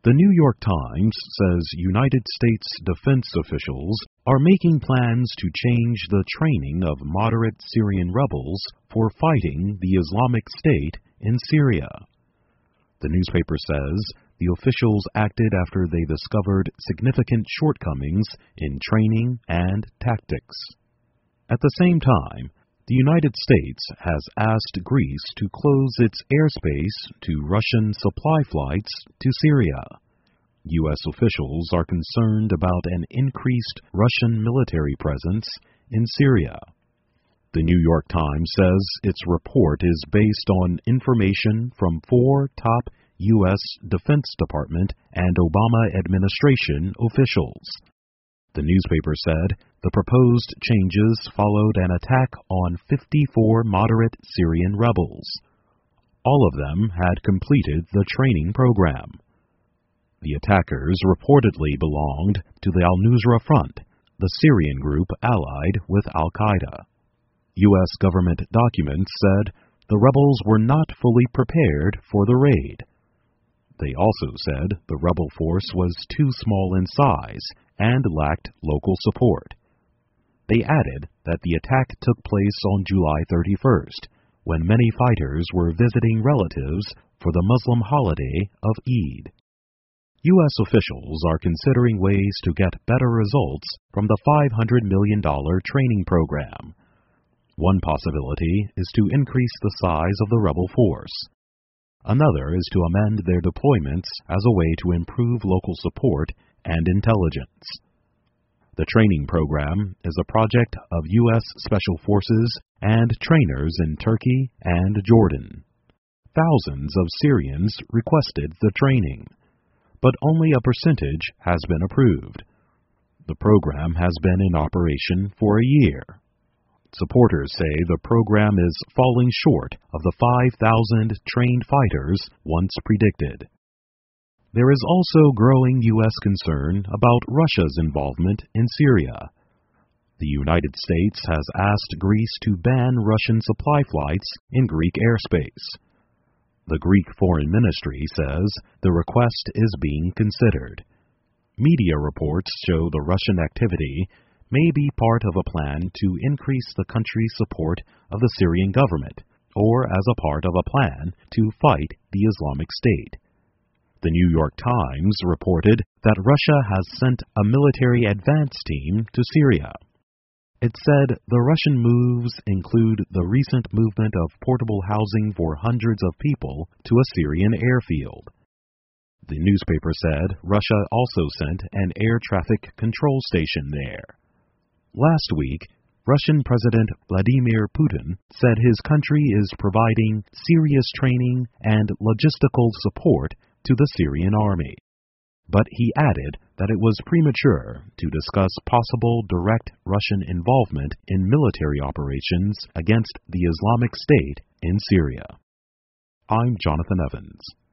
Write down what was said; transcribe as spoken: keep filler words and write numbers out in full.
The New York Times says United States defense officials are making plans to change the training of moderate Syrian rebels for fighting the Islamic State in Syria. The newspaper says the officials acted after they discovered significant shortcomings in training and tactics. At the same time, the United States has asked Greece to close its airspace to Russian supply flights to Syria. U S officials are concerned about an increased Russian military presence in Syria. The New York Times says its report is based on information from four top U S Defense Department and Obama administration officials. The newspaper said the proposed changes followed an attack on fifty-four moderate Syrian rebels. All of them had completed the training program. The attackers reportedly belonged to the al-Nusra Front, the Syrian group allied with al-Qaeda. U S government documents said the rebels were not fully prepared for the raid. They also said the rebel force was too small in size and lacked local support. They added that the attack took place on July thirty-first, when many fighters were visiting relatives for the Muslim holiday of Eid. U S officials are considering ways to get better results from the five hundred million dollars training program. One possibility is to increase the size of the rebel force. Another is to amend their deployments as a way to improve local support and intelligence. The training program is a project of U S Special Forces and trainers in Turkey and Jordan. Thousands of Syrians requested the training, but only a percentage has been approved. The program has been in operation for a year. Supporters say the program is falling short of the five thousand trained fighters once predicted. There is also growing U S concern about Russia's involvement in Syria. The United States has asked Greece to ban Russian supply flights in Greek airspace. The Greek Foreign Ministry says the request is being considered. Media reports show the Russian activity may be part of a plan to increase the country's support of the Syrian government, or as a part of a plan to fight the Islamic State. The New York Times reported that Russia has sent a military advance team to Syria. It said the Russian moves include the recent movement of portable housing for hundreds of people to a Syrian airfield. The newspaper said Russia also sent an air traffic control station there. Last week, Russian President Vladimir Putin said his country is providing serious training and logistical support to the Syrian army. But he added that it was premature to discuss possible direct Russian involvement in military operations against the Islamic State in Syria. I'm Jonathan Evans.